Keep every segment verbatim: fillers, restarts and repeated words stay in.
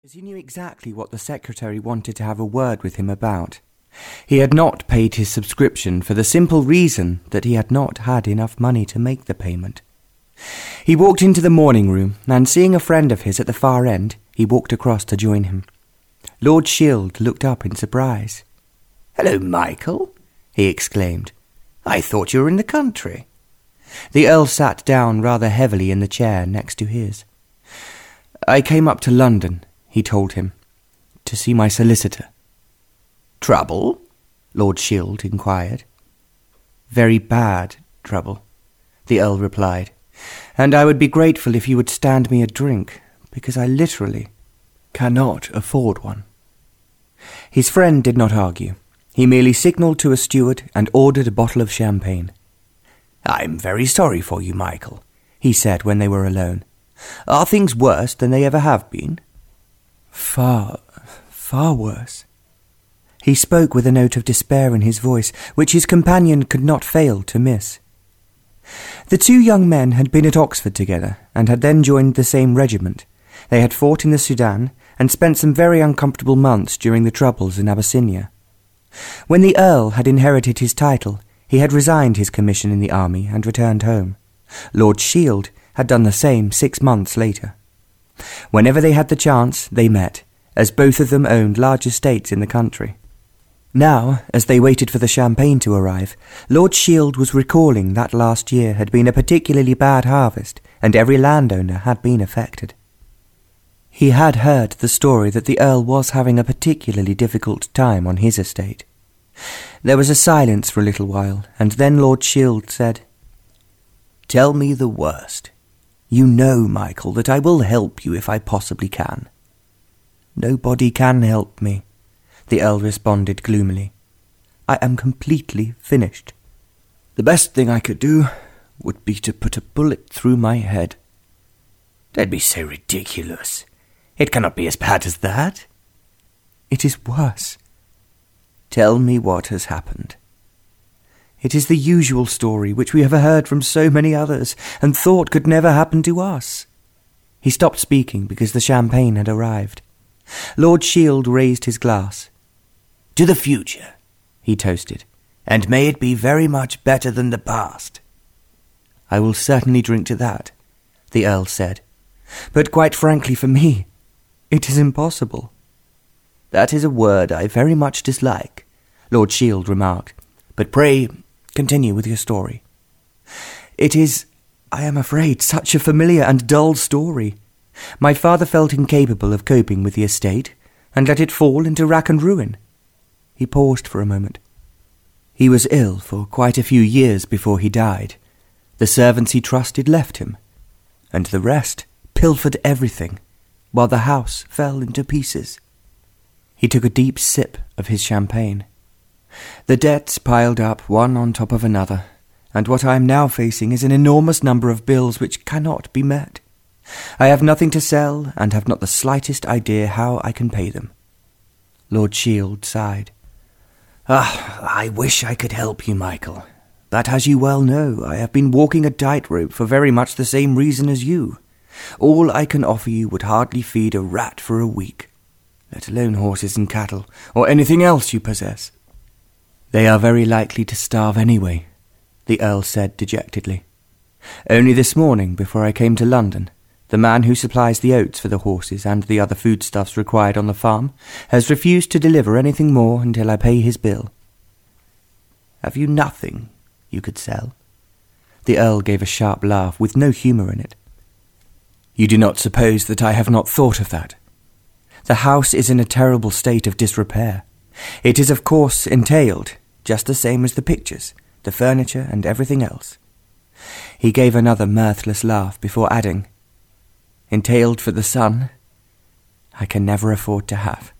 As he knew exactly what the secretary wanted to have a word with him about. He had not paid his subscription for the simple reason that he had not had enough money to make the payment. He walked into the morning room, and seeing a friend of his at the far end, he walked across to join him. Lord Shield looked up in surprise. "Hello, Michael," he exclaimed. "I thought you were in the country." The Earl sat down rather heavily in the chair next to his. "I came up to London," he told him, "to see my solicitor." "Trouble?" Lord Shield inquired. "Very bad trouble," the Earl replied, "and I would be grateful if you would stand me a drink, because I literally cannot afford one." His friend did not argue. He merely signalled to a steward and ordered a bottle of champagne. "I'm very sorry for you, Michael," he said when they were alone. "Are things worse than they ever have been?" Far, far worse. He spoke with a note of despair in his voice, which his companion could not fail to miss. The two young men had been at Oxford together, and had then joined the same regiment. They had fought in the Sudan, and spent some very uncomfortable months during the troubles in Abyssinia. When the Earl had inherited his title, he had resigned his commission in the army and returned home. Lord Shield had done the same six months later. Whenever they had the chance, they met, as both of them owned large estates in the country. Now, as they waited for the champagne to arrive, Lord Shield was recalling that last year had been a particularly bad harvest, and every landowner had been affected. He had heard the story that the Earl was having a particularly difficult time on his estate. There was a silence for a little while, and then Lord Shield said, "Tell me the worst. You know, Michael, that I will help you if I possibly can." "Nobody can help me," the Earl responded gloomily. "I am completely finished. The best thing I could do would be to put a bullet through my head." "Don't be so ridiculous. It cannot be as bad as that." "It is worse." "Tell me what has happened." "It is the usual story which we have heard from so many others, and thought could never happen to us." He stopped speaking because the champagne had arrived. Lord Shield raised his glass. "To the future," he toasted, "and may it be very much better than the past." "I will certainly drink to that," the Earl said. "But quite frankly for me, it is impossible." "That is a word I very much dislike," Lord Shield remarked. "But pray, continue with your story." "It is, I am afraid, such a familiar and dull story. My father felt incapable of coping with the estate, and let it fall into rack and ruin." He paused for a moment. "He was ill for quite a few years before he died. The servants he trusted left him, and the rest pilfered everything, while the house fell into pieces." He took a deep sip of his champagne. "The debts piled up one on top of another, and what I am now facing is an enormous number of bills which cannot be met. I have nothing to sell, and have not the slightest idea how I can pay them." Lord Shield sighed. "Ah, I wish I could help you, Michael. But as you well know, I have been walking a tightrope for very much the same reason as you. All I can offer you would hardly feed a rat for a week, let alone horses and cattle, or anything else you possess." "They are very likely to starve anyway," the Earl said dejectedly. "Only this morning, before I came to London, the man who supplies the oats for the horses and the other foodstuffs required on the farm has refused to deliver anything more until I pay his bill." "Have you nothing you could sell?" The Earl gave a sharp laugh with no humour in it. "You do not suppose that I have not thought of that? The house is in a terrible state of disrepair. It is of course entailed, just the same as the pictures, the furniture, and everything else." He gave another mirthless laugh before adding, "Entailed for the son, I can never afford to have."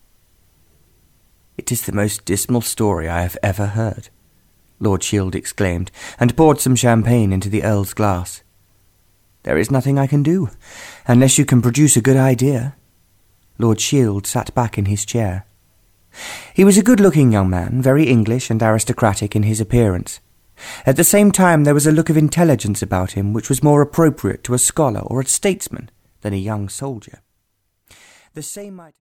"It is the most dismal story I have ever heard," Lord Shield exclaimed, and poured some champagne into the Earl's glass. "There is nothing I can do, unless you can produce a good idea." Lord Shield sat back in his chair. He was a good-looking young man, very English and aristocratic in his appearance. At the same time there was a look of intelligence about him which was more appropriate to a scholar or a statesman than a young soldier. The same might